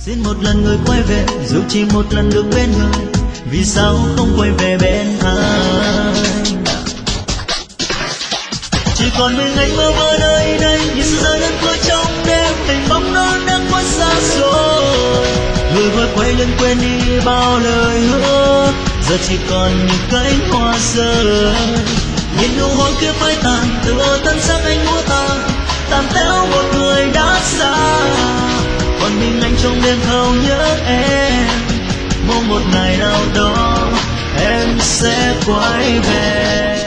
Xin một lần người quay về, dù chỉ một lần được bên người, vì sao không quay về bên anh? Chỉ còn mình anh mơ mơ nơi đây, như sự rơi lẫn cuối trong đêm, hình bóng nó đang quá xa xôi. Người vừa quay lưng quên đi bao lời hứa, giờ chỉ còn những cánh hoa rơi. Nhìn nụ hôn kia phai tàn, tựa thân xác anh múa tàn, tàn theo một người đã xa. Còn mình anh trong đêm thâu nhớ em, mong một ngày nào đó em sẽ quay về.